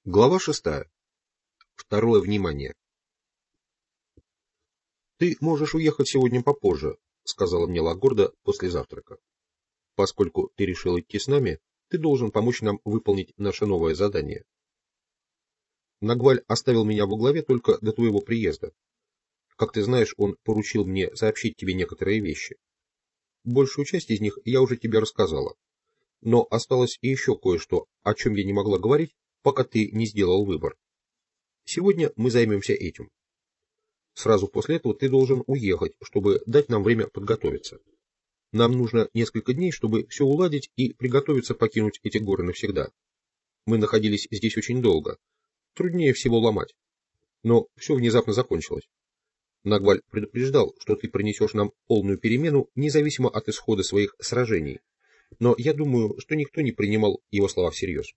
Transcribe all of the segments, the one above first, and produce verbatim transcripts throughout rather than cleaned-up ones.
Глава шестая. Второе внимание. «Ты можешь уехать сегодня попозже», — сказала мне Лагорда после завтрака. «Поскольку ты решил идти с нами, ты должен помочь нам выполнить наше новое задание. Нагваль оставил меня во главе только до твоего приезда. Как ты знаешь, он поручил мне сообщить тебе некоторые вещи. Большую часть из них я уже тебе рассказала. Но осталось и еще кое-что, о чем я не могла говорить, пока ты не сделал выбор. Сегодня мы займемся этим. Сразу после этого ты должен уехать, чтобы дать нам время подготовиться. Нам нужно несколько дней, чтобы все уладить и приготовиться покинуть эти горы навсегда. Мы находились здесь очень долго. Труднее всего ломать. Но все внезапно закончилось. Нагваль предупреждал, что ты принесешь нам полную перемену, независимо от исхода своих сражений. Но я думаю, что никто не принимал его слова всерьез.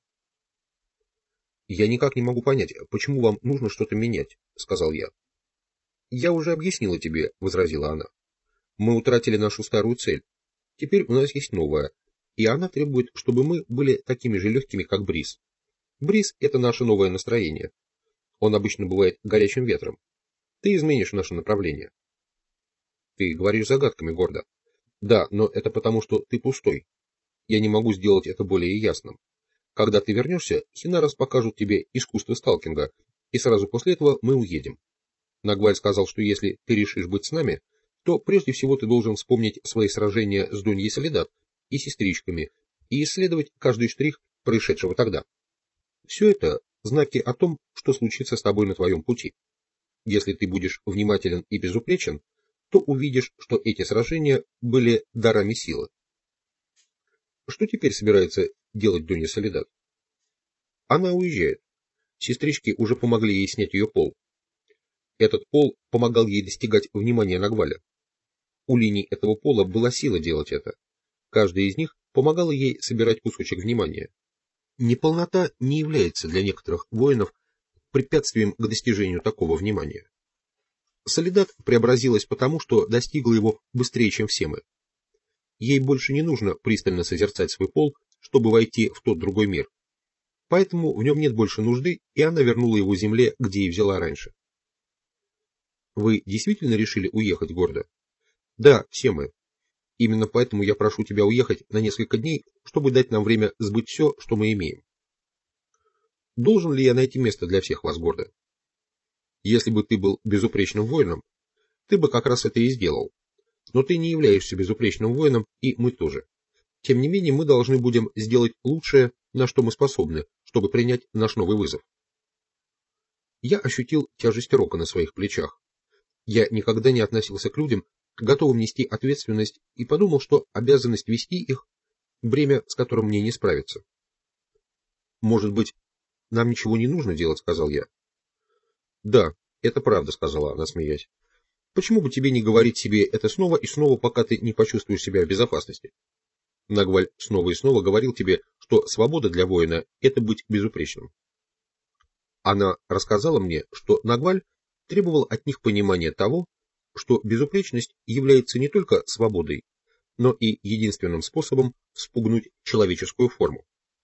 «Я никак не могу понять, почему вам нужно что-то менять», — сказал я. «Я уже объяснила тебе», — возразила она. «Мы утратили нашу старую цель. Теперь у нас есть новая, и она требует, чтобы мы были такими же легкими, как бриз. Бриз — это наше новое настроение. Он обычно бывает горячим ветром. Ты изменишь наше направление». «Ты говоришь загадками, Гордо». «Да, но это потому, что ты пустой. Я не могу сделать это более ясным. Когда ты вернешься, Хинарас покажут тебе искусство сталкинга, и сразу после этого мы уедем. Нагваль сказал, что если ты решишь быть с нами, то прежде всего ты должен вспомнить свои сражения с Доньей Соледат и сестричками и исследовать каждый штрих происшедшего тогда. Все это знаки о том, что случится с тобой на твоем пути. Если ты будешь внимателен и безупречен, то увидишь, что эти сражения были дарами силы. Что теперь собирается делать Донья Соледат? Она уезжает. Сестрички уже помогли ей снять ее пол. Этот пол помогал ей достигать внимания Нагваля. У линий этого пола была сила делать это. Каждая из них помогала ей собирать кусочек внимания. Неполнота не является для некоторых воинов препятствием к достижению такого внимания. Соледат преобразилась потому, что достигла его быстрее, чем все мы. Ей больше не нужно пристально созерцать свой пол, чтобы войти в тот другой мир. Поэтому в нем нет больше нужды, и она вернула его земле, где и взяла раньше. Вы действительно решили уехать, Гордо? Да, все мы. Именно поэтому я прошу тебя уехать на несколько дней, чтобы дать нам время сбыть все, что мы имеем. Должен ли я найти место для всех вас, Гордо? Если бы ты был безупречным воином, ты бы как раз это и сделал. Но ты не являешься безупречным воином, и мы тоже. Тем не менее, мы должны будем сделать лучшее, на что мы способны, чтобы принять наш новый вызов. Я ощутил тяжесть рока на своих плечах. Я никогда не относился к людям, готовым нести ответственность, и подумал, что обязанность вести их — бремя, с которым мне не справиться. «Может быть, нам ничего не нужно делать», — сказал я. «Да, это правда», — сказала она, смеясь. «Почему бы тебе не говорить себе это снова и снова, пока ты не почувствуешь себя в безопасности? Нагваль снова и снова говорил тебе, что свобода для воина — это быть безупречным». Она рассказала мне, что Нагваль требовал от них понимания того, что безупречность является не только свободой, но и единственным способом вспугнуть человеческую форму.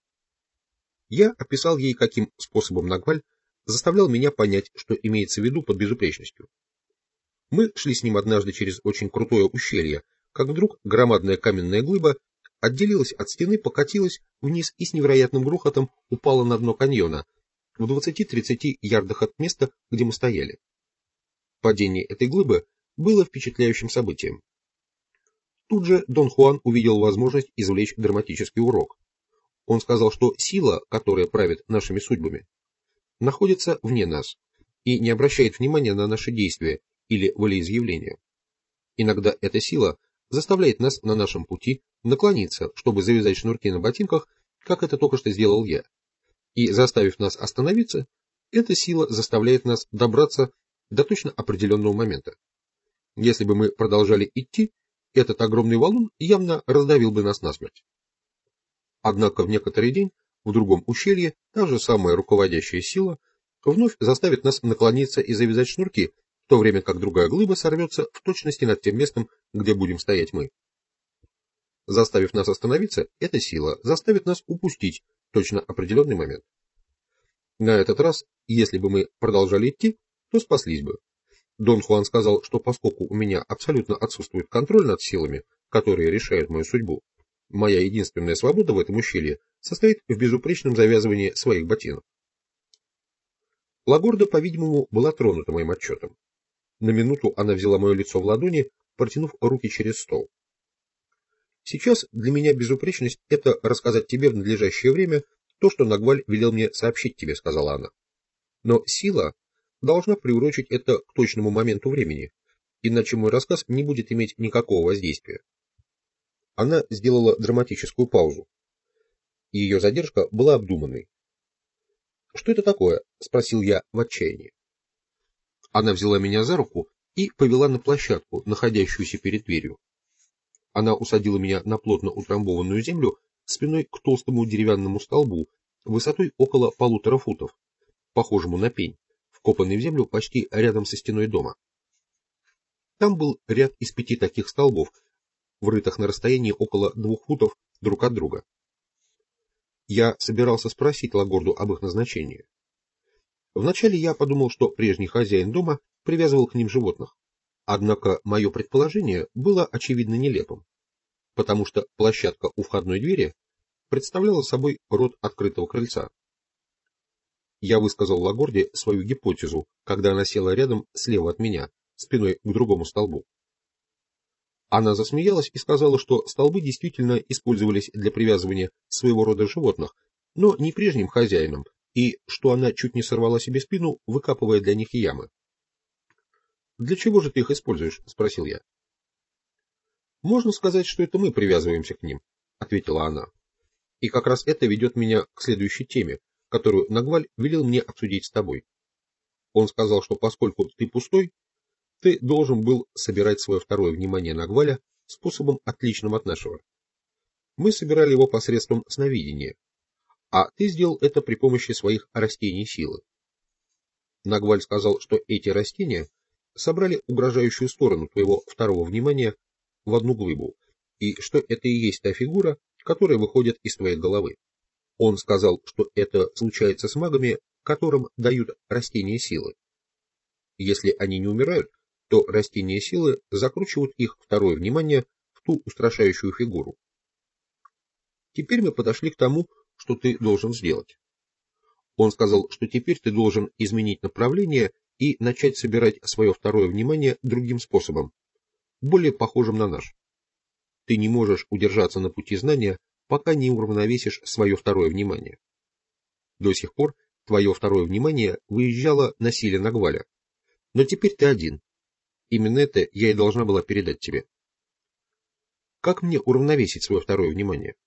Я описал ей, каким способом Нагваль заставлял меня понять, что имеется в виду под безупречностью. Мы шли с ним однажды через очень крутое ущелье, как вдруг громадная каменная глыба отделилась от стены, покатилась вниз и с невероятным грохотом упала на дно каньона в двадцати-тридцати ярдах от места, где мы стояли. Падение этой глыбы было впечатляющим событием. Тут же Дон Хуан увидел возможность извлечь драматический урок. Он сказал, что сила, которая правит нашими судьбами, находится вне нас и не обращает внимания на наши действия или волеизъявления. Иногда эта сила заставляет нас на нашем пути наклониться, чтобы завязать шнурки на ботинках, как это только что сделал я. И, заставив нас остановиться, эта сила заставляет нас добраться до точно определенного момента. Если бы мы продолжали идти, этот огромный валун явно раздавил бы нас насмерть. Однако в некоторый день в другом ущелье та же самая руководящая сила вновь заставит нас наклониться и завязать шнурки, в то время как другая глыба сорвется в точности над тем местом, где будем стоять мы. Заставив нас остановиться, эта сила заставит нас упустить точно определенный момент. На этот раз, если бы мы продолжали идти, то спаслись бы. Дон Хуан сказал, что поскольку у меня абсолютно отсутствует контроль над силами, которые решают мою судьбу, моя единственная свобода в этом ущелье состоит в безупречном завязывании своих ботинок. Лагорда, по-видимому, была тронута моим отчетом. На минуту она взяла мое лицо в ладони, протянув руки через стол. Сейчас для меня безупречность — это рассказать тебе в надлежащее время то, что Нагваль велел мне сообщить тебе, сказала она. Но сила должна приурочить это к точному моменту времени, иначе мой рассказ не будет иметь никакого воздействия. Она сделала драматическую паузу. Ее задержка была обдуманной. «Что это такое?» — спросил я в отчаянии. Она взяла меня за руку и повела на площадку, находящуюся перед дверью. Она усадила меня на плотно утрамбованную землю спиной к толстому деревянному столбу, высотой около полутора футов, похожему на пень, вкопанный в землю почти рядом со стеной дома. Там был ряд из пяти таких столбов, врытых на расстоянии около двух футов друг от друга. Я собирался спросить Лагорду об их назначении. Вначале я подумал, что прежний хозяин дома привязывал к ним животных. Однако мое предположение было очевидно нелепым, потому что площадка у входной двери представляла собой рот открытого крыльца. Я высказал Лагорде свою гипотезу, когда она села рядом слева от меня, спиной к другому столбу. Она засмеялась и сказала, что столбы действительно использовались для привязывания своего рода животных, но не прежним хозяином, и что она чуть не сорвала себе спину, выкапывая для них ямы. «Для чего же ты их используешь?» — спросил я. «Можно сказать, что это мы привязываемся к ним», — ответила она. «И как раз это ведет меня к следующей теме, которую Нагваль велел мне обсудить с тобой. Он сказал, что поскольку ты пустой, ты должен был собирать свое второе внимание Нагваля способом, отличным от нашего. Мы собирали его посредством сновидения, а ты сделал это при помощи своих растений силы. Нагваль сказал, что эти растения собрали угрожающую сторону твоего второго внимания в одну глыбу, и что это и есть та фигура, которая выходит из твоей головы. Он сказал, что это случается с магами, которым дают растения силы. Если они не умирают, то растения силы закручивают их второе внимание в ту устрашающую фигуру. Теперь мы подошли к тому, что ты должен сделать. Он сказал, что теперь ты должен изменить направление и начать собирать свое второе внимание другим способом, более похожим на наш. Ты не можешь удержаться на пути знания, пока не уравновесишь свое второе внимание. До сих пор твое второе внимание выезжало на силе Нагваля, но теперь ты один. Именно это я и должна была передать тебе. Как мне уравновесить свое второе внимание?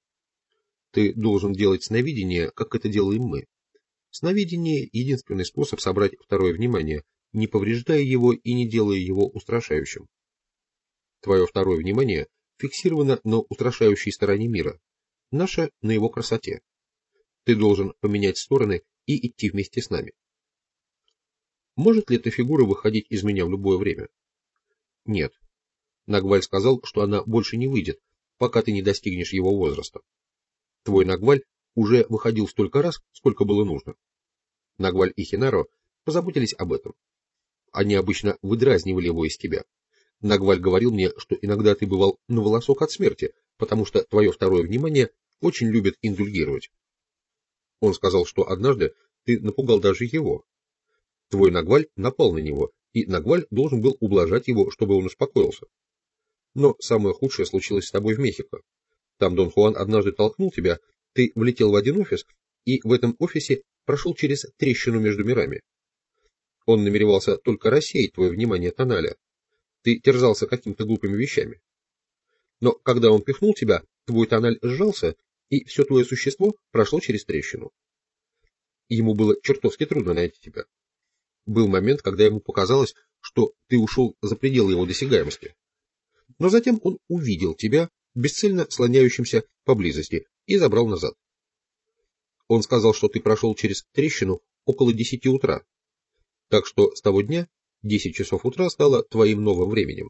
Ты должен делать сновидение, как это делаем мы. Сновидение — единственный способ собрать второе внимание, не повреждая его и не делая его устрашающим. Твое второе внимание фиксировано на устрашающей стороне мира, наше — на его красоте. Ты должен поменять стороны и идти вместе с нами. Может ли эта фигура выходить из меня в любое время? Нет. Нагваль сказал, что она больше не выйдет, пока ты не достигнешь его возраста. Твой Нагваль уже выходил столько раз, сколько было нужно. Нагваль и Хинаро позаботились об этом. Они обычно выдразнивали его из тебя. Нагваль говорил мне, что иногда ты бывал на волосок от смерти, потому что твое второе внимание очень любит индульгировать. Он сказал, что однажды ты напугал даже его. Твой Нагваль напал на него, и Нагваль должен был ублажать его, чтобы он успокоился. Но самое худшее случилось с тобой в Мехико. Там Дон Хуан однажды толкнул тебя, ты влетел в один офис, и в этом офисе прошел через трещину между мирами. Он намеревался только рассеять твое внимание тоналя. Ты терзался какими-то глупыми вещами. Но когда он пихнул тебя, твой тональ сжался, и все твое существо прошло через трещину. Ему было чертовски трудно найти тебя. Был момент, когда ему показалось, что ты ушел за пределы его досягаемости. Но затем он увидел тебя, бесцельно слоняющимся поблизости, и забрал назад. Он сказал, что ты прошел через трещину около десяти утра, так что с того дня десять часов утра стало твоим новым временем.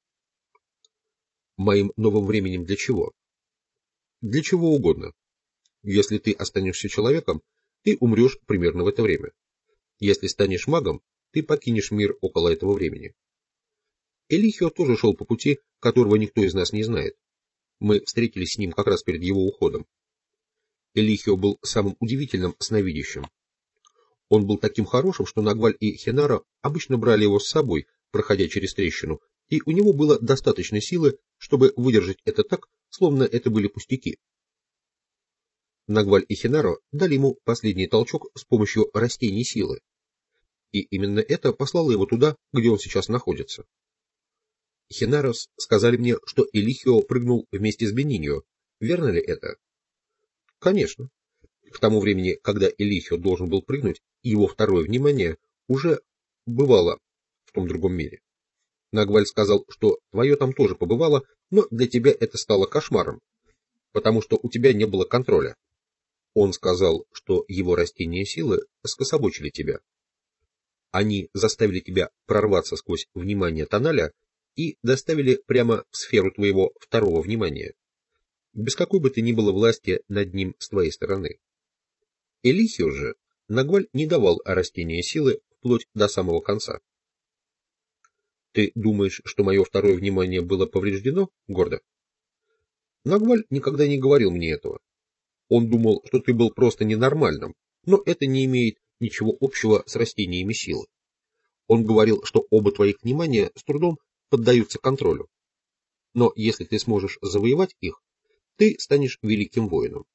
Моим новым временем для чего? Для чего угодно. Если ты останешься человеком, ты умрешь примерно в это время. Если станешь магом, ты покинешь мир около этого времени. Элихио тоже шел по пути, которого никто из нас не знает. Мы встретились с ним как раз перед его уходом. Элихио был самым удивительным сновидящим. Он был таким хорошим, что Нагваль и Хенаро обычно брали его с собой, проходя через трещину, и у него было достаточно силы, чтобы выдержать это так, словно это были пустяки. Нагваль и Хенаро дали ему последний толчок с помощью растений силы. И именно это послало его туда, где он сейчас находится. Хенарос сказали мне, что Элихио прыгнул вместе с Бениньо. Верно ли это? Конечно. К тому времени, когда Элихио должен был прыгнуть, его второе внимание уже бывало в том другом мире. Нагваль сказал, что твое там тоже побывало, но для тебя это стало кошмаром, потому что у тебя не было контроля. Он сказал, что его растения силы скособочили тебя. Они заставили тебя прорваться сквозь внимание тоналя и доставили прямо в сферу твоего второго внимания, без какой бы то ни было власти над ним с твоей стороны. Элихио же Нагваль не давал растения силы вплоть до самого конца. Ты думаешь, что мое второе внимание было повреждено, гордо? Нагваль никогда не говорил мне этого. Он думал, что ты был просто ненормальным, но это не имеет ничего общего с растениями силы. Он говорил, что оба твоих внимания с трудом поддаются контролю. Но если ты сможешь завоевать их, ты станешь великим воином.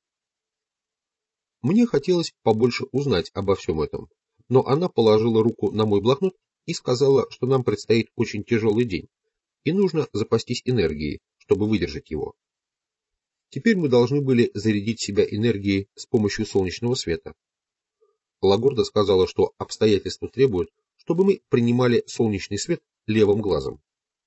Мне хотелось побольше узнать обо всем этом, но она положила руку на мой блокнот и сказала, что нам предстоит очень тяжелый день, и нужно запастись энергией, чтобы выдержать его. Теперь мы должны были зарядить себя энергией с помощью солнечного света. Лагорда сказала, что обстоятельства требуют, чтобы мы принимали солнечный свет левым глазом.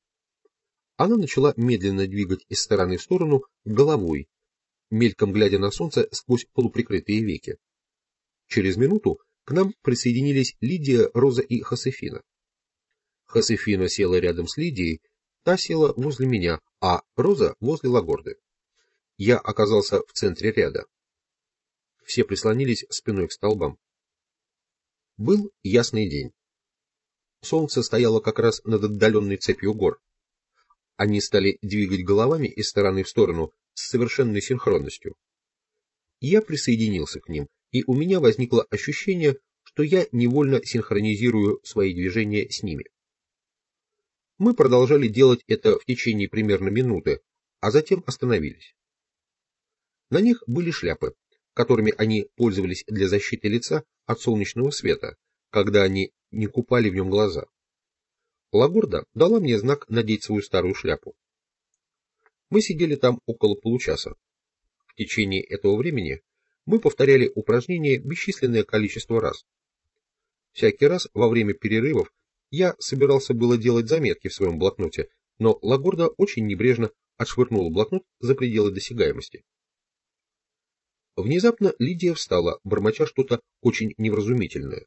Она начала медленно двигать из стороны в сторону головой, мельком глядя на солнце сквозь полуприкрытые веки. Через минуту к нам присоединились Лидия, Роза и Хосефина. Хосефина села рядом с Лидией, та села возле меня, а Роза возле Лагорды. Я оказался в центре ряда. Все прислонились спиной к столбам. Был ясный день. Солнце стояло как раз над отдаленной цепью гор. Они стали двигать головами из стороны в сторону с совершенной синхронностью. Я присоединился к ним, и у меня возникло ощущение, что я невольно синхронизирую свои движения с ними. Мы продолжали делать это в течение примерно минуты, а затем остановились. На них были шляпы, которыми они пользовались для защиты лица от солнечного света, когда они не купали в нем глаза. Лагорда дала мне знак надеть свою старую шляпу. Мы сидели там около получаса. В течение этого времени мы повторяли упражнения бесчисленное количество раз. Всякий раз во время перерывов я собирался было делать заметки в своем блокноте, но Лагорда очень небрежно отшвырнула блокнот за пределы досягаемости. Внезапно Лидия встала, бормоча что-то очень невразумительное.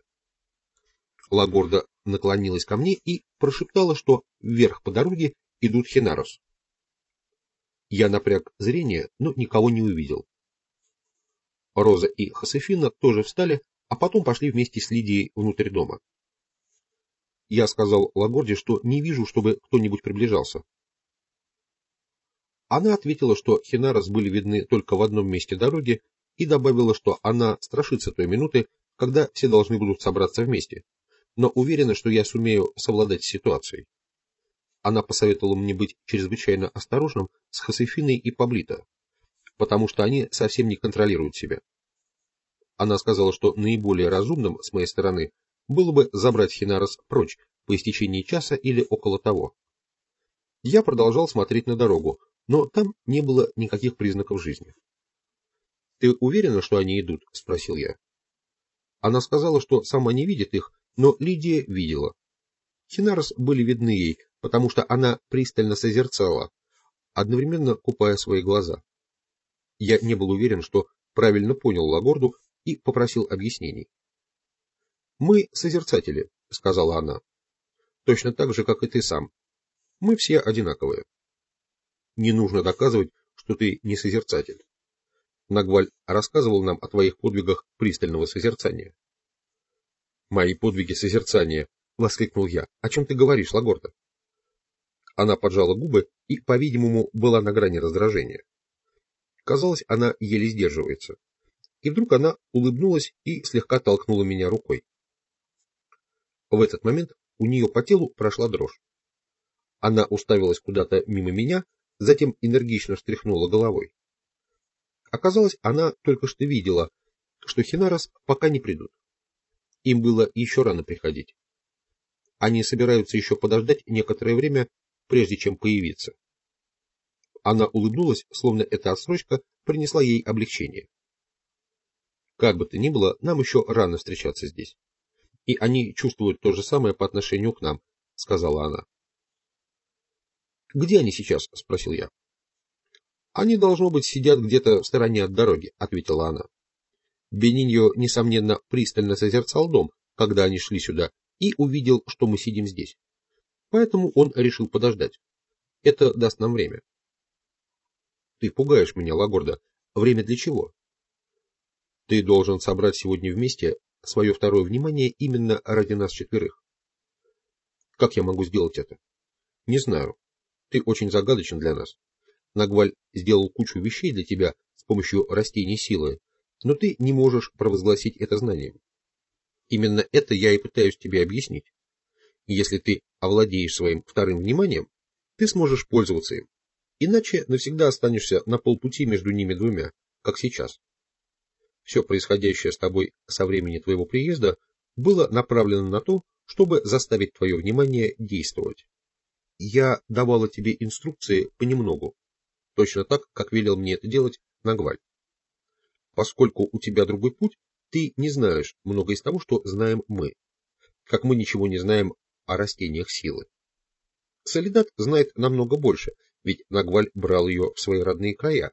Лагорда наклонилась ко мне и прошептала, что вверх по дороге идут Хенарос. Я напряг зрение, но никого не увидел. Роза и Хосефина тоже встали, а потом пошли вместе с Лидией внутрь дома. Я сказал Лагорде, что не вижу, чтобы кто-нибудь приближался. Она ответила, что Хенарос были видны только в одном месте дороги, и добавила, что она страшится той минуты, когда все должны будут собраться вместе, но уверена, что я сумею совладать с ситуацией. Она посоветовала мне быть чрезвычайно осторожным с Хосефиной и Паблито, потому что они совсем не контролируют себя. Она сказала, что наиболее разумным с моей стороны было бы забрать Хенарос прочь по истечении часа или около того. Я продолжал смотреть на дорогу, но там не было никаких признаков жизни. «Ты уверена, что они идут?» — спросил я. Она сказала, что сама не видит их, но Лидия видела. Хенарос были видны ей, потому что она пристально созерцала, одновременно купая свои глаза. Я не был уверен, что правильно понял Лагорду и попросил объяснений. «Мы созерцатели», — сказала она, — «точно так же, как и ты сам. Мы все одинаковые. Не нужно доказывать, что ты не созерцатель. Нагваль рассказывал нам о твоих подвигах пристального созерцания. «Мои подвиги созерцания!» — воскликнул я. «О чем ты говоришь, Лагорда?» Она поджала губы и, по-видимому, была на грани раздражения. Казалось, она еле сдерживается. И вдруг она улыбнулась и слегка толкнула меня рукой. В этот момент у нее по телу прошла дрожь. Она уставилась куда-то мимо меня, затем энергично встряхнула головой. Оказалось, она только что видела, что Хинарос пока не придут. Им было еще рано приходить. Они собираются еще подождать некоторое время, прежде чем появиться. Она улыбнулась, словно эта отсрочка принесла ей облегчение. Как бы то ни было, нам еще рано встречаться здесь. И они чувствуют то же самое по отношению к нам, сказала она. Где они сейчас? Спросил я. Они, должно быть, сидят где-то в стороне от дороги, ответила она. Бениньо, несомненно, пристально созерцал дом, когда они шли сюда, и увидел, что мы сидим здесь. Поэтому он решил подождать. Это даст нам время. Ты пугаешь меня, Лагорда. Время для чего? Ты должен собрать сегодня вместе свое второе внимание именно ради нас четверых. Как я могу сделать это? Не знаю. Ты очень загадочен для нас. Нагваль сделал кучу вещей для тебя с помощью растений силы, но ты не можешь провозгласить это знанием. Именно это я и пытаюсь тебе объяснить. Если ты овладеешь своим вторым вниманием, ты сможешь пользоваться им. Иначе навсегда останешься на полпути между ними двумя, как сейчас. Все происходящее с тобой со времени твоего приезда было направлено на то, чтобы заставить твое внимание действовать. Я давала тебе инструкции понемногу, точно так, как велел мне это делать Нагваль. Поскольку у тебя другой путь, ты не знаешь много из того, что знаем мы, как мы ничего не знаем о растениях силы. Солидат знает намного больше, ведь Нагваль брал ее в свои родные края.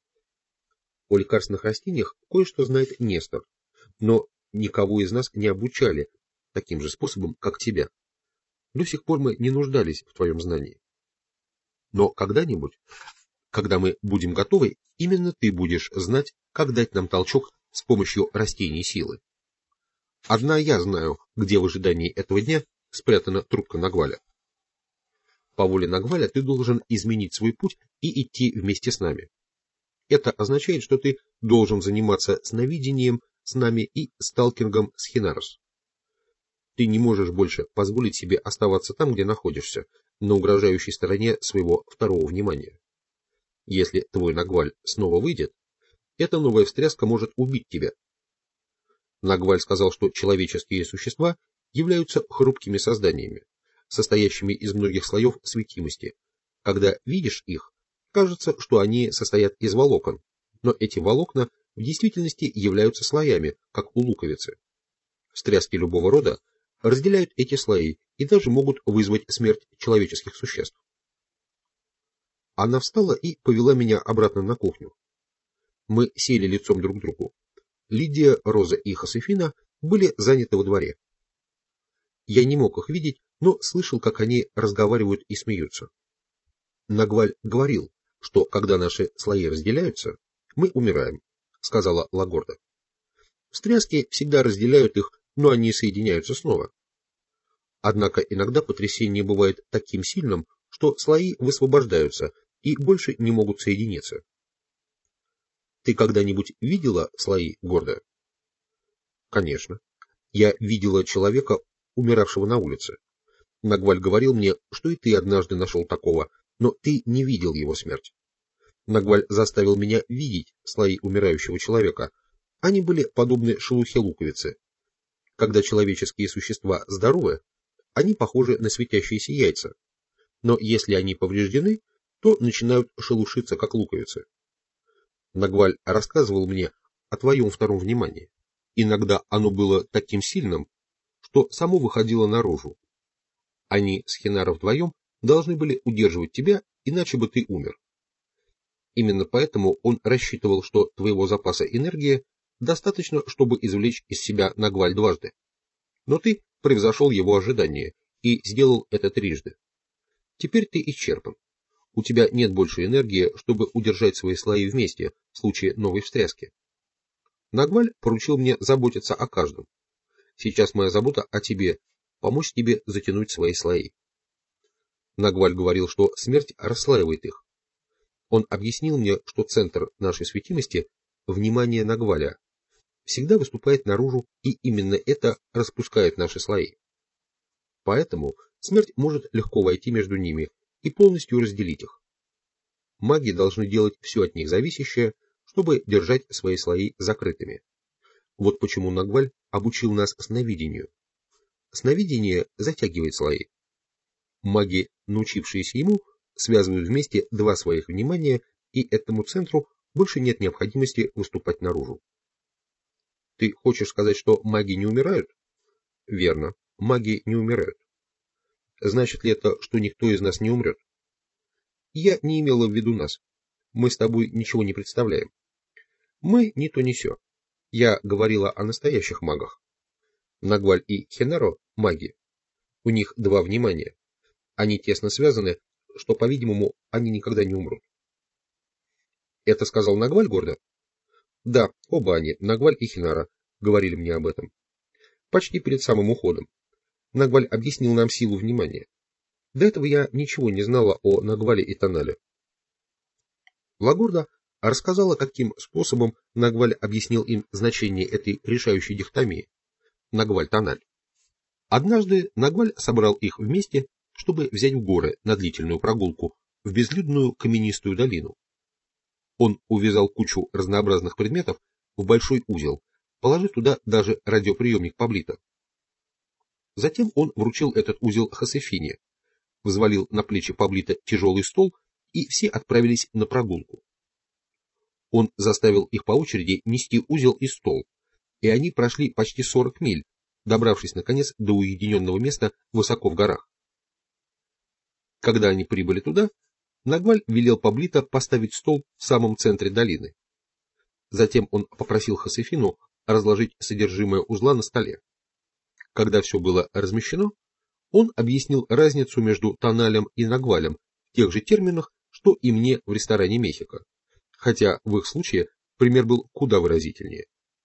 О лекарственных растениях кое-что знает Нестор, но никого из нас не обучали таким же способом, как тебя. До сих пор мы не нуждались в твоем знании. Но когда-нибудь, когда мы будем готовы, именно ты будешь знать, как дать нам толчок с помощью растений силы. Одна я знаю, где в ожидании этого дня спрятана трубка Нагваля. По воле Нагваля ты должен изменить свой путь и идти вместе с нами. Это означает, что ты должен заниматься сновидением с нами и сталкингом с Хинарос. Ты не можешь больше позволить себе оставаться там, где находишься, на угрожающей стороне своего второго внимания. Если твой Нагваль снова выйдет, эта новая встряска может убить тебя. Нагваль сказал, что человеческие существа являются хрупкими созданиями, состоящими из многих слоев светимости. Когда видишь их, кажется, что они состоят из волокон, но эти волокна в действительности являются слоями, как у луковицы. Встряски любого рода разделяют эти слои и даже могут вызвать смерть человеческих существ. Она встала и повела меня обратно на кухню. Мы сели лицом друг к другу. Лидия, Роза и Хосефина были заняты во дворе. Я не мог их видеть, но слышал, как они разговаривают и смеются. Нагваль говорил, что когда наши слои разделяются, мы умираем, сказала Лагорда. Встряски всегда разделяют их, но они соединяются снова. Однако иногда потрясение бывает таким сильным, что слои высвобождаются и больше не могут соединиться. Ты когда-нибудь видела слои, Гордая? Конечно. Я видела человека, умиравшего на улице. Нагваль говорил мне, что и ты однажды нашел такого, но ты не видел его смерть. Нагваль заставил меня видеть слои умирающего человека. Они были подобны шелухе луковицы. Когда человеческие существа здоровы, они похожи на светящиеся яйца. Но если они повреждены, то начинают шелушиться, как луковицы. Нагваль рассказывал мне о твоем втором внимании. Иногда оно было таким сильным, что само выходило наружу. Они с Хинаро вдвоем должны были удерживать тебя, иначе бы ты умер. Именно поэтому он рассчитывал, что твоего запаса энергии достаточно, чтобы извлечь из себя Нагваль дважды. Но ты превзошел его ожидания и сделал это трижды. Теперь ты исчерпан. у тебя нет больше энергии, чтобы удержать свои слои вместе в случае новой встряски. Нагваль поручил мне заботиться о каждом. Сейчас моя забота о тебе, помочь тебе затянуть свои слои. Нагваль говорил, что смерть расслаивает их. Он объяснил мне, что центр нашей светимости, внимание Нагваля, всегда выступает наружу, и именно это распускает наши слои. Поэтому смерть может легко войти между ними и полностью разделить их. Маги должны делать все от них зависящее, чтобы держать свои слои закрытыми. Вот почему Нагваль обучил нас сновидению. Сновидение затягивает слои. Маги, научившиеся ему, связывают вместе два своих внимания, и этому центру больше нет необходимости выступать наружу. Ты хочешь сказать, что маги не умирают? Верно, маги не умирают. Значит ли это, что никто из нас не умрет? Я не имела в виду нас. Мы с тобой ничего не представляем. Мы не то не сё. Я говорила о настоящих магах. Нагваль и Хенаро – маги. У них два внимания. Они тесно связаны, что, по-видимому, они никогда не умрут. Это сказал Нагваль гордо? Да, оба они, Нагваль и Хинара, говорили мне об этом. Почти перед самым уходом. Нагваль объяснил нам силу внимания. До этого я ничего не знала о Нагвале и Танале. Лагорда рассказала, каким способом Нагваль объяснил им значение этой решающей дихотомии. Нагваль-Таналь. Однажды Нагваль собрал их вместе, чтобы взять в горы на длительную прогулку в безлюдную каменистую долину. Он увязал кучу разнообразных предметов в большой узел, положив туда даже радиоприемник Паблита. Затем он вручил этот узел Хосефине, взвалил на плечи Паблита тяжелый стол, и все отправились на прогулку. Он заставил их по очереди нести узел и стол, и они прошли почти сорок миль, добравшись, наконец, до уединенного места высоко в горах. Когда они прибыли туда, Нагваль велел Паблита поставить стол в самом центре долины. Затем он попросил Хосефину разложить содержимое узла на столе. Когда все было размещено, он объяснил разницу между Таналем и Нагвалем в тех же терминах, что и мне в ресторане Мехико, хотя в их случае пример был куда выразительнее.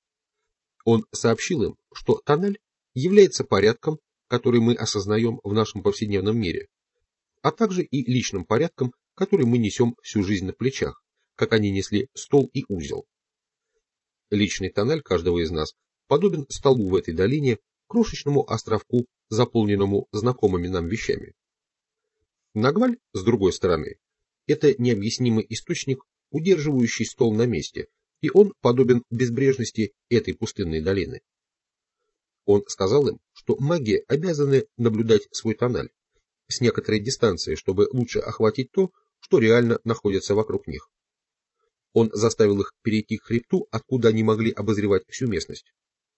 Он сообщил им, что Таналь является порядком, который мы осознаем в нашем повседневном мире, а также и личным порядком, который мы несем всю жизнь на плечах, как они несли стол и узел. Личный Таналь каждого из нас подобен столбу в этой долине, крошечному островку, заполненному знакомыми нам вещами. Нагваль, с другой стороны, это необъяснимый источник, удерживающий стол на месте, и он подобен безбрежности этой пустынной долины. Он сказал им, что маги обязаны наблюдать свой Таналь с некоторой дистанции, чтобы лучше охватить то, что реально находится вокруг них. Он заставил их перейти к хребту, откуда они могли обозревать всю местность,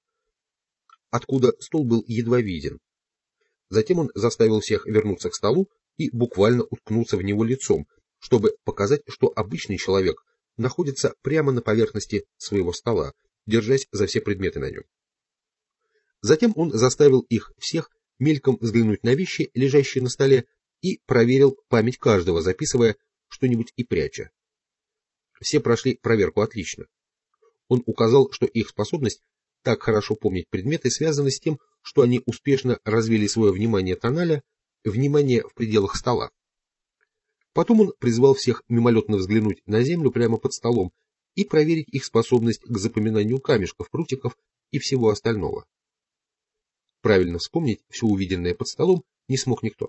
откуда стол был едва виден. Затем он заставил всех вернуться к столу и буквально уткнуться в него лицом, чтобы показать, что обычный человек находится прямо на поверхности своего стола, держась за все предметы на нем. Затем он заставил их всех мельком взглянуть на вещи, лежащие на столе, и проверил память каждого, записывая что-нибудь и пряча. Все прошли проверку отлично. Он указал, что их способность так хорошо помнить предметы связана с тем, что они успешно развили свое внимание Таналя, внимание в пределах стола. Потом он призвал всех мимолетно взглянуть на землю прямо под столом и проверить их способность к запоминанию камешков, прутиков и всего остального. Правильно вспомнить все увиденное под столом не смог никто.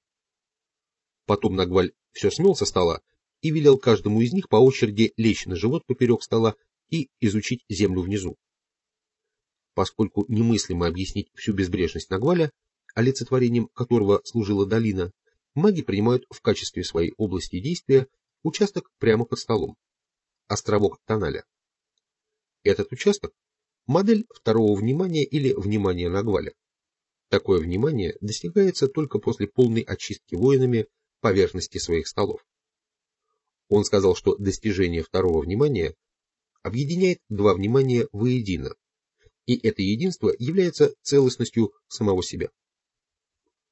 Потом Нагваль все смел со стола и велел каждому из них по очереди лечь на живот поперек стола и изучить землю внизу. Поскольку немыслимо объяснить всю безбрежность Нагваля, олицетворением которого служила долина, маги принимают в качестве своей области действия участок прямо под столом, островок Таналя. Этот участок – модель второго внимания или внимания Нагваля. Такое внимание достигается только после полной очистки воинами поверхности своих столов. Он сказал, что достижение второго внимания объединяет два внимания воедино, и это единство является целостностью самого себя.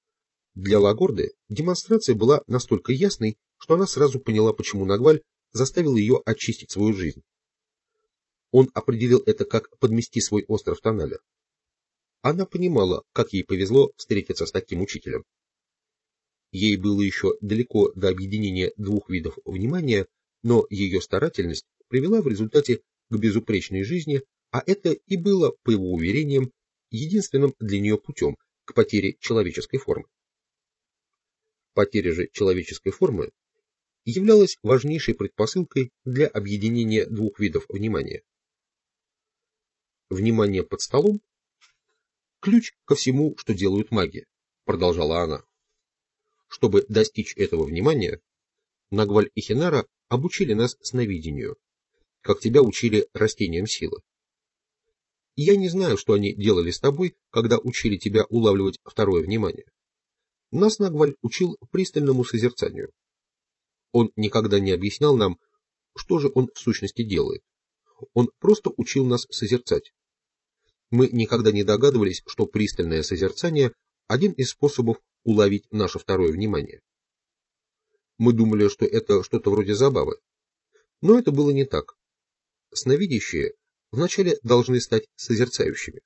Для Лагорды демонстрация была настолько ясной, что она сразу поняла, почему Нагваль заставил ее очистить свою жизнь. Он определил это как подмести свой остров Тоналя. Она понимала, как ей повезло встретиться с таким учителем. Ей было еще далеко до объединения двух видов внимания, но ее старательность привела в результате к безупречной жизни, а это и было, по его уверениям, единственным для нее путем к потере человеческой формы. Потеря же человеческой формы являлась важнейшей предпосылкой для объединения двух видов внимания. Внимание под столом – ключ ко всему, что делают маги, продолжала она. Чтобы достичь этого внимания, Нагваль и Хинара обучили нас сновидению, как тебя учили растениям силы. Я не знаю, что они делали с тобой, когда учили тебя улавливать второе внимание. Нас Нагваль учил пристальному созерцанию. Он никогда не объяснял нам, что же он в сущности делает. Он просто учил нас созерцать. Мы никогда не догадывались, что пристальное созерцание – один из способов уловить наше второе внимание. Мы думали, что это что-то вроде забавы. Но это было не так. Сновидящие вначале должны стать созерцающими.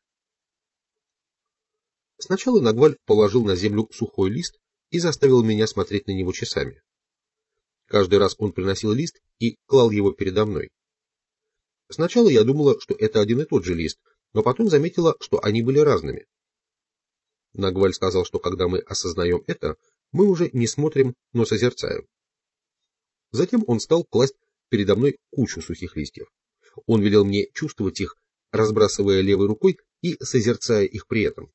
Сначала Нагваль положил на землю сухой лист и заставил меня смотреть на него часами. Каждый раз он приносил лист и клал его передо мной. Сначала я думала, что это один и тот же лист, но потом заметила, что они были разными. Нагваль сказал, что когда мы осознаем это, мы уже не смотрим, но созерцаем. Затем он стал класть передо мной кучу сухих листьев. Он велел мне чувствовать их, разбрасывая левой рукой и созерцая их при этом.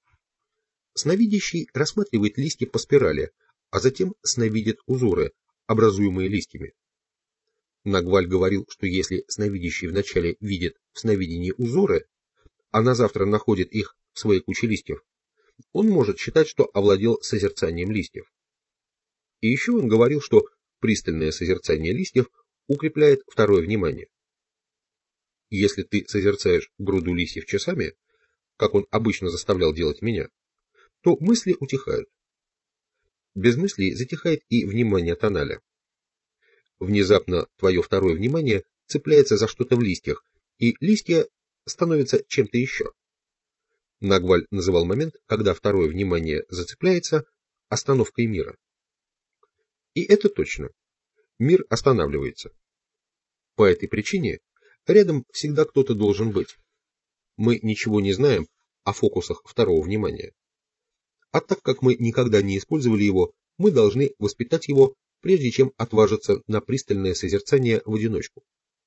Сновидящий рассматривает листья по спирали, а затем сновидит узоры, образуемые листьями. Нагваль говорил, что если сновидящий вначале видит в сновидении узоры, а на завтра находит их в своей куче листьев, он может считать, что овладел созерцанием листьев. И еще он говорил, что пристальное созерцание листьев укрепляет второе внимание. Если ты созерцаешь груду листьев часами, как он обычно заставлял делать меня, то мысли утихают. Без мыслей затихает и внимание Тоналя. Внезапно твое второе внимание цепляется за что-то в листьях, и листья становятся чем-то еще. Нагваль называл момент, когда второе внимание зацепляется, остановкой мира. И это точно. Мир останавливается. По этой причине рядом всегда кто-то должен быть. Мы ничего не знаем о фокусах второго внимания. А так как мы никогда не использовали его, мы должны воспитать его, прежде чем отважиться на пристальное созерцание в одиночку.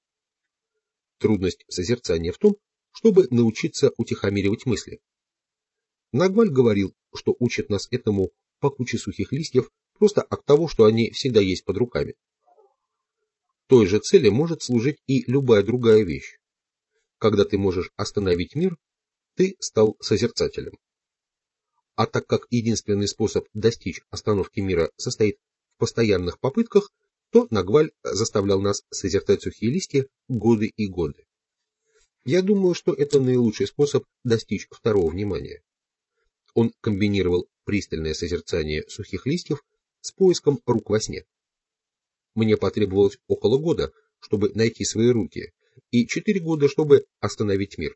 Трудность созерцания в том, чтобы научиться утихомиривать мысли. Нагваль говорил, что учит нас этому по куче сухих листьев просто от того, что они всегда есть под руками. Той же цели может служить и любая другая вещь. Когда ты можешь остановить мир, ты стал созерцателем. А так как единственный способ достичь остановки мира состоит в постоянных попытках, то Нагваль заставлял нас созерцать сухие листья годы и годы. Я думаю, что это наилучший способ достичь второго внимания. Он комбинировал пристальное созерцание сухих листьев с поиском рук во сне. Мне потребовалось около года, чтобы найти свои руки, и четыре года, чтобы остановить мир.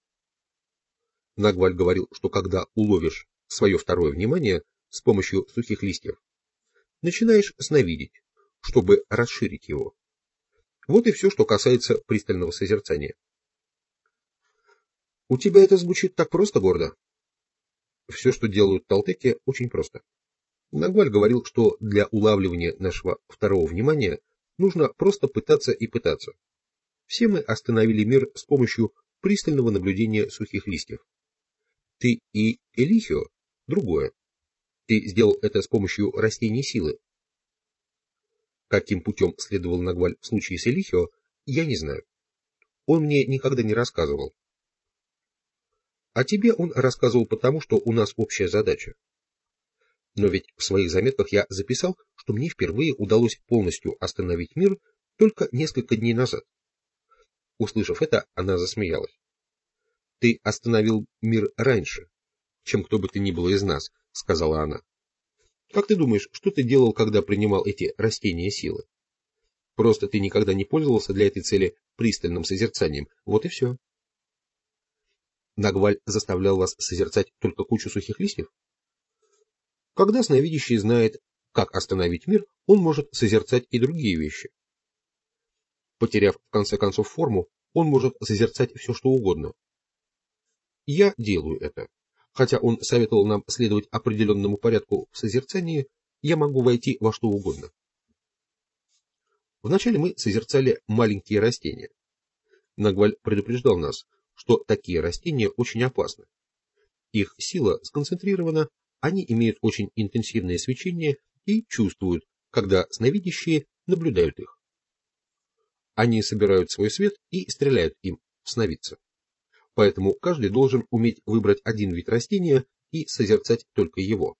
Нагваль говорил, что когда уловишь свое второе внимание с помощью сухих листьев, начинаешь сновидеть, чтобы расширить его. Вот и все, что касается пристального созерцания. У тебя это звучит так просто, Гордо? Все, что делают талтеки, очень просто. Нагваль говорил, что для улавливания нашего второго внимания нужно просто пытаться и пытаться. Все мы остановили мир с помощью пристального наблюдения сухих листьев. Ты и Элихио – другое. Ты сделал это с помощью растений силы. Каким путем следовал Нагваль в случае с Элихио, я не знаю. Он мне никогда не рассказывал. А тебе он рассказывал потому, что у нас общая задача. Но ведь в своих заметках я записал, что мне впервые удалось полностью остановить мир только несколько дней назад. Услышав это, она засмеялась. Ты остановил мир раньше, чем кто бы ты ни был из нас, сказала она. Как ты думаешь, что ты делал, когда принимал эти растения силы? Просто ты никогда не пользовался для этой цели пристальным созерцанием. Вот и все. Нагваль заставлял вас созерцать только кучу сухих листьев? Когда сновидящий знает, как остановить мир, он может созерцать и другие вещи. Потеряв в конце концов форму, он может созерцать все, что угодно. Я делаю это. Хотя он советовал нам следовать определенному порядку в созерцании, я могу войти во что угодно. Вначале мы созерцали маленькие растения. Нагваль предупреждал нас, что такие растения очень опасны. Их сила сконцентрирована, они имеют очень интенсивное свечение и чувствуют, когда сновидящие наблюдают их. Они собирают свой свет и стреляют им в сновидца. Поэтому каждый должен уметь выбрать один вид растения и созерцать только его.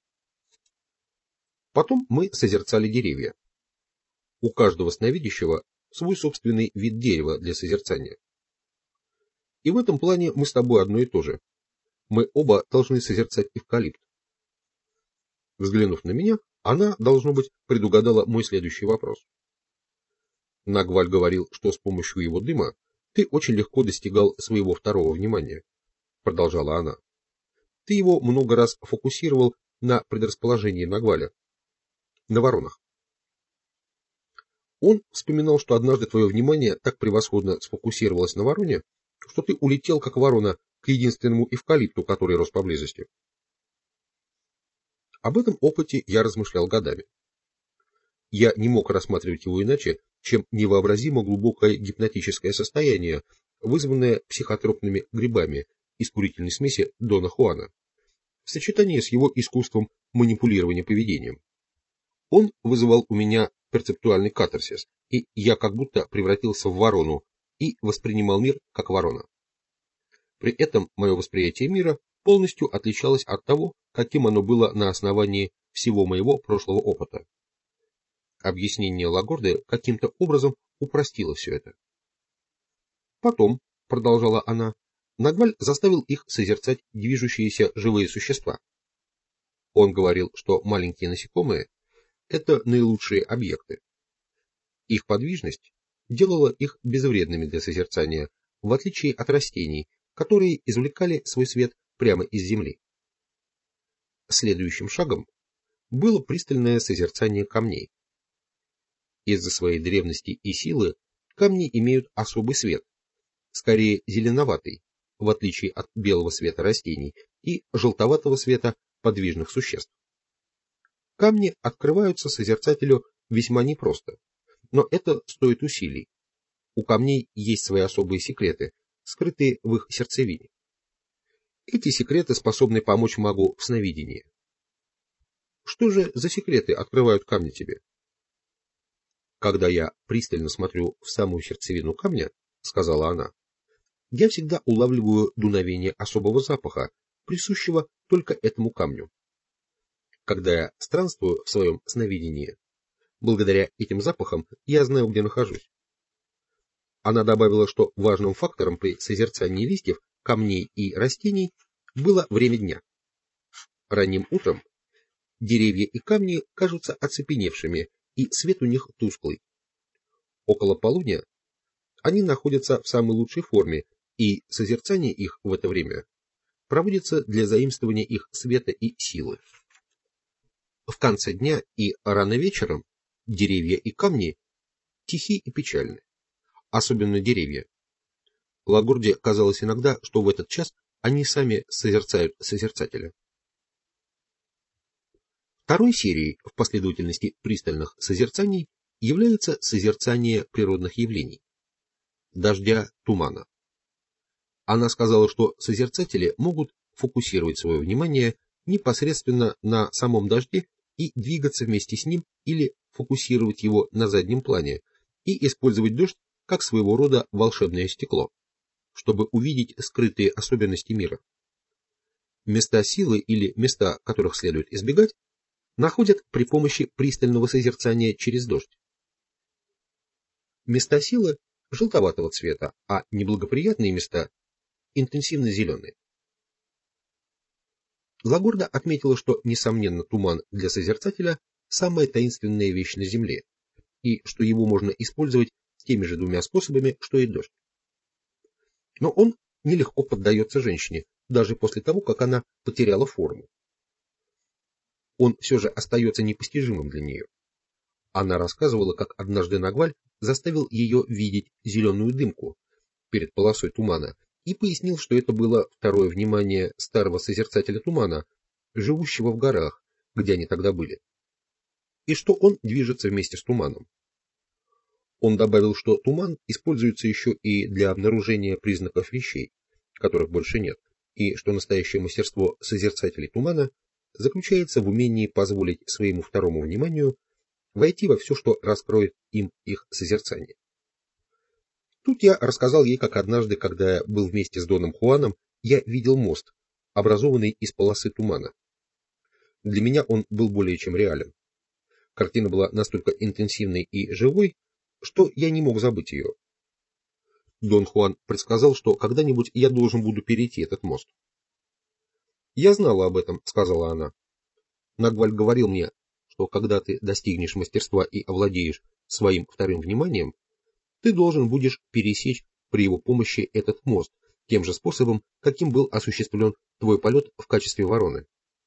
Потом мы созерцали деревья. У каждого сновидящего свой собственный вид дерева для созерцания. И в этом плане мы с тобой одно и то же. Мы оба должны созерцать эвкалипт. Взглянув на меня, она, должно быть, предугадала мой следующий вопрос. Нагваль говорил, что с помощью его дыма ты очень легко достигал своего второго внимания, продолжала она. Ты его много раз фокусировал на предрасположении Нагваля, на воронах. Он вспоминал, что однажды твое внимание так превосходно сфокусировалось на вороне, что ты улетел, как ворона, к единственному эвкалипту, который рос поблизости. Об этом опыте я размышлял годами. Я не мог рассматривать его иначе, чем невообразимо глубокое гипнотическое состояние, вызванное психотропными грибами из курительной смеси Дона Хуана, в сочетании с его искусством манипулирования поведением. Он вызывал у меня перцептуальный катарсис, и я как будто превратился в ворону и воспринимал мир как ворона. При этом мое восприятие мира полностью отличалось от того, каким оно было на основании всего моего прошлого опыта. Объяснение Лагорды каким-то образом упростило все это. Потом, продолжала она, Нагваль заставил их созерцать движущиеся живые существа. Он говорил, что маленькие насекомые – это наилучшие объекты. Их подвижность делала их безвредными для созерцания, в отличие от растений, которые извлекали свой свет прямо из земли. Следующим шагом было пристальное созерцание камней. Из-за своей древности и силы камни имеют особый свет, скорее зеленоватый, в отличие от белого света растений и желтоватого света подвижных существ. Камни открываются созерцателю весьма непросто, но это стоит усилий. У камней есть свои особые секреты, скрытые в их сердцевине. Эти секреты способны помочь магу в сновидении. Что же за секреты открывают камни тебе? Когда я пристально смотрю в самую сердцевину камня, сказала она, я всегда улавливаю дуновение особого запаха, присущего только этому камню. Когда я странствую в своем сновидении, благодаря этим запахам я знаю, где нахожусь. Она добавила, что важным фактором при созерцании листьев, камней и растений было время дня. Ранним утром деревья и камни кажутся оцепеневшими, и свет у них тусклый. Около полудня они находятся в самой лучшей форме, и созерцание их в это время проводится для заимствования их света и силы. В конце дня и рано вечером деревья и камни тихи и печальны, особенно деревья. Лагурде казалось иногда, что в этот час они сами созерцают созерцателя. Второй серией в последовательности пристальных созерцаний является созерцание природных явлений, дождя, тумана. Она сказала, что созерцатели могут фокусировать свое внимание непосредственно на самом дожде и двигаться вместе с ним или фокусировать его на заднем плане и использовать дождь как своего рода волшебное стекло, чтобы увидеть скрытые особенности мира. Места силы или места, которых следует избегать, находят при помощи пристального созерцания через дождь. Места силы желтоватого цвета, а неблагоприятные места интенсивно зеленые. Лагорда отметила, что, несомненно, туман для созерцателя – самая таинственная вещь на Земле, и что его можно использовать теми же двумя способами, что и дождь. Но он нелегко поддается женщине, даже после того, как она потеряла форму. Он все же остается непостижимым для нее. Она рассказывала, как однажды Нагваль заставил ее видеть зеленую дымку перед полосой тумана и пояснил, что это было второе внимание старого созерцателя тумана, живущего в горах, где они тогда были, и что он движется вместе с туманом. Он добавил, что туман используется еще и для обнаружения признаков вещей, которых больше нет, и что настоящее мастерство созерцателей тумана заключается в умении позволить своему второму вниманию войти во все, что раскроет им их созерцание. Тут я рассказал ей, как однажды, когда я был вместе с Доном Хуаном, я видел мост, образованный из полосы тумана. Для меня он был более чем реален. Картина была настолько интенсивной и живой, что я не мог забыть ее. Дон Хуан предсказал, что когда-нибудь я должен буду перейти этот мост. «Я знала об этом», — сказала она. «Нагваль говорил мне, что когда ты достигнешь мастерства и овладеешь своим вторым вниманием, ты должен будешь пересечь при его помощи этот мост тем же способом, каким был осуществлен твой полет в качестве вороны.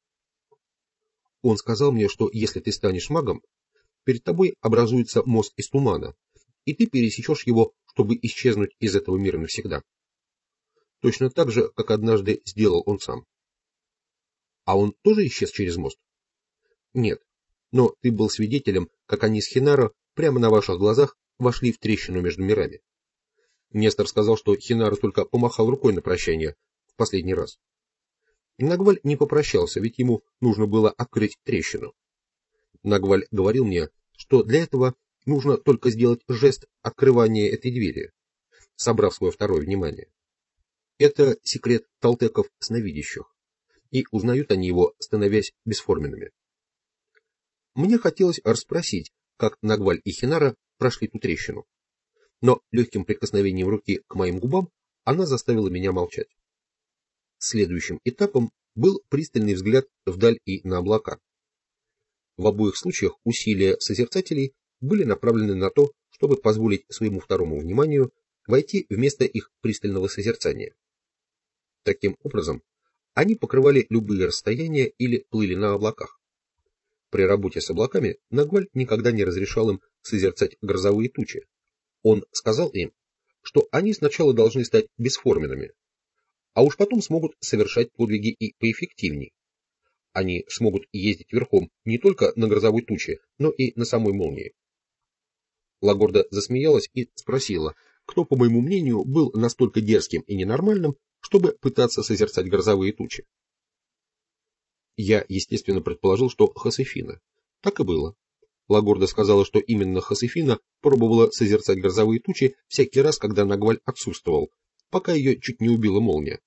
Он сказал мне, что если ты станешь магом, перед тобой образуется мост из тумана, и ты пересечешь его, чтобы исчезнуть из этого мира навсегда. Точно так же, как однажды сделал он сам. А он тоже исчез через мост? Нет, но ты был свидетелем, как они с Хинаро прямо на ваших глазах вошли в трещину между мирами. Нестор сказал, что Хинаро только помахал рукой на прощание в последний раз. Нагваль не попрощался, ведь ему нужно было открыть трещину. Нагваль говорил мне, что для этого нужно только сделать жест открывания этой двери, собрав свое второе внимание. Это секрет талтеков-сновидящих, и узнают они его, становясь бесформенными. Мне хотелось расспросить, как Нагваль и Хинаро прошли ту трещину, но легким прикосновением руки к моим губам она заставила меня молчать. Следующим этапом был пристальный взгляд вдаль и на облака. В обоих случаях усилия созерцателей были направлены на то, чтобы позволить своему второму вниманию войти в место их пристального созерцания. Таким образом, они покрывали любые расстояния или плыли на облаках. При работе с облаками Нагваль никогда не разрешал им созерцать грозовые тучи. Он сказал им, что они сначала должны стать бесформенными, а уж потом смогут совершать подвиги и поэффективней. Они смогут ездить верхом не только на грозовой туче, но и на самой молнии. Лагорда засмеялась и спросила, кто, по моему мнению, был настолько дерзким и ненормальным, чтобы пытаться созерцать грозовые тучи. Я, естественно, предположил, что Хосефина. Так и было. Лагорда сказала, что именно Хосефина пробовала созерцать грозовые тучи всякий раз, когда Нагваль отсутствовал, пока ее чуть не убила молния.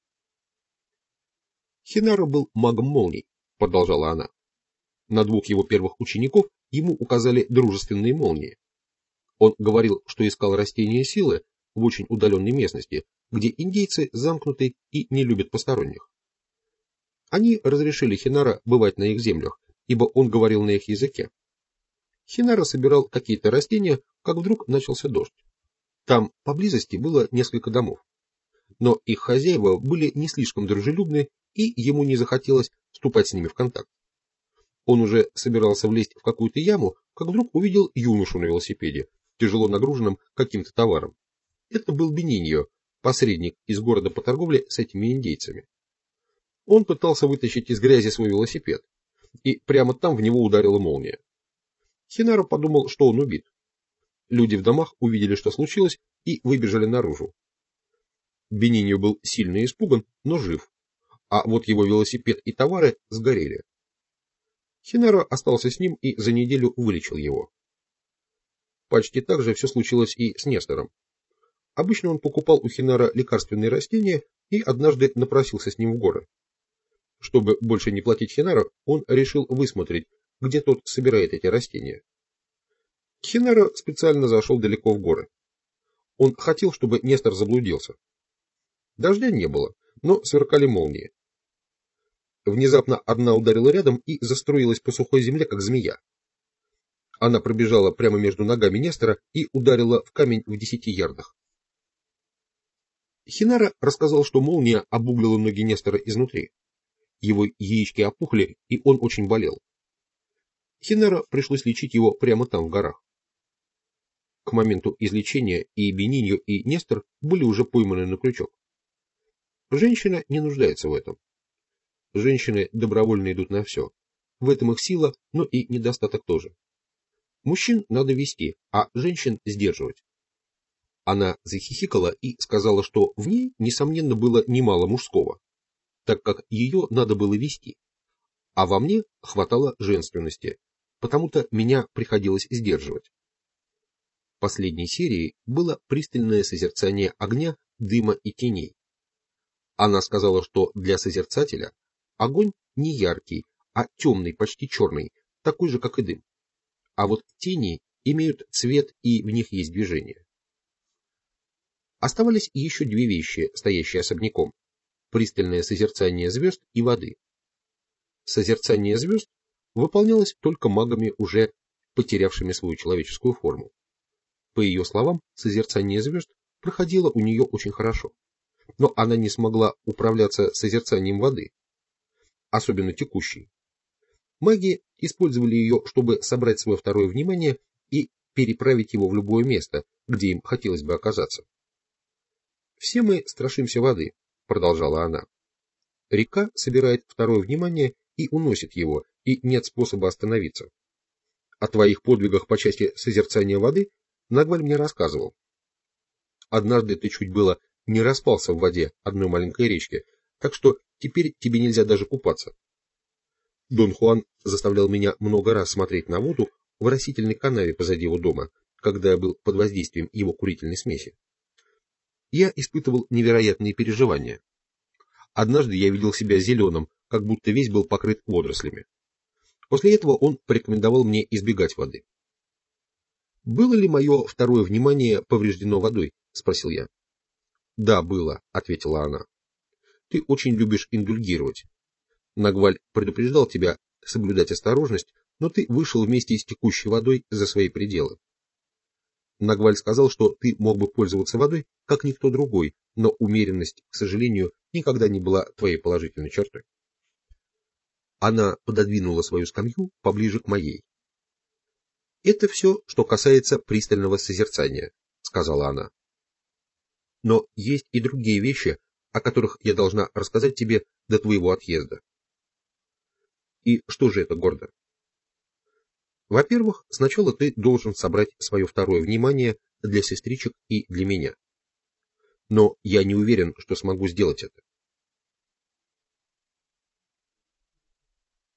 Хинаро был магом молний, продолжала она. На двух его первых учеников ему указали дружественные молнии. Он говорил, что искал растения силы в очень удаленной местности, где индейцы замкнуты и не любят посторонних. Они разрешили Хинаро бывать на их землях, ибо он говорил на их языке. Хинаро собирал какие-то растения, как вдруг начался дождь. Там поблизости было несколько домов. Но их хозяева были не слишком дружелюбны, и ему не захотелось вступать с ними в контакт. Он уже собирался влезть в какую-то яму, как вдруг увидел юношу на велосипеде, тяжело нагруженным каким-то товаром. Это был Бениньо, посредник из города по торговле с этими индейцами. Он пытался вытащить из грязи свой велосипед, и прямо там в него ударила молния. Хинаро подумал, что он убит. Люди в домах увидели, что случилось, и выбежали наружу. Бениньо был сильно испуган, но жив, а вот его велосипед и товары сгорели. Хинаро остался с ним и за неделю вылечил его. Почти так же все случилось и с Нестором. Обычно он покупал у Хинаро лекарственные растения и однажды напросился с ним в горы. Чтобы больше не платить Хинаро, он решил высмотреть, где тот собирает эти растения. Хинаро специально зашел далеко в горы. Он хотел, чтобы Нестор заблудился. Дождя не было, но сверкали молнии. Внезапно одна ударила рядом и застроилась по сухой земле, как змея. Она пробежала прямо между ногами Нестора и ударила в камень в десяти ярдах. Хинара рассказал, что молния обуглила ноги Нестора изнутри. Его яички опухли, и он очень болел. Хинара пришлось лечить его прямо там, в горах. К моменту излечения и Бениньо, и Нестор были уже пойманы на крючок. Женщина не нуждается в этом. Женщины добровольно идут на все. В этом их сила, но и недостаток тоже. Мужчин надо вести, а женщин сдерживать. Она захихикала и сказала, что в ней, несомненно, было немало мужского, так как ее надо было вести, а во мне хватало женственности, потому-то меня приходилось сдерживать. В последней серии было пристальное созерцание огня, дыма и теней. Она сказала, что для созерцателя огонь не яркий, а темный, почти черный, такой же, как и дым. А вот тени имеют цвет, и в них есть движение. Оставались еще две вещи, стоящие особняком: пристальное созерцание звезд и воды. Созерцание звезд выполнялось только магами, уже потерявшими свою человеческую форму. По ее словам, созерцание звезд проходило у нее очень хорошо, но она не смогла управляться созерцанием воды, особенно текущей. Маги использовали ее, чтобы собрать свое второе внимание и переправить его в любое место, где им хотелось бы оказаться. «Все мы страшимся воды», — продолжала она. «Река собирает второе внимание и уносит его, и нет способа остановиться. О твоих подвигах по части созерцания воды Нагваль мне рассказывал. Однажды ты чуть было не распался в воде одной маленькой речки, так что теперь тебе нельзя даже купаться. Дон Хуан заставлял меня много раз смотреть на воду в растительной канаве позади его дома, когда я был под воздействием его курительной смеси. Я испытывал невероятные переживания. Однажды я видел себя зеленым, как будто весь был покрыт водорослями. После этого он порекомендовал мне избегать воды. «Было ли мое второе внимание повреждено водой?» — спросил я. «Да, было», — ответила она. «Ты очень любишь индульгировать. Нагваль предупреждал тебя соблюдать осторожность, но ты вышел вместе с текущей водой за свои пределы. Нагваль сказал, что ты мог бы пользоваться водой, как никто другой, но умеренность, к сожалению, никогда не была твоей положительной чертой». Она пододвинула свою скамью поближе к моей. «Это все, что касается пристального созерцания», — сказала она. «Но есть и другие вещи, о которых я должна рассказать тебе до твоего отъезда». «И что же это, Гордо?» «Во-первых, сначала ты должен собрать свое второе внимание для сестричек и для меня. Но я не уверен, что смогу сделать это.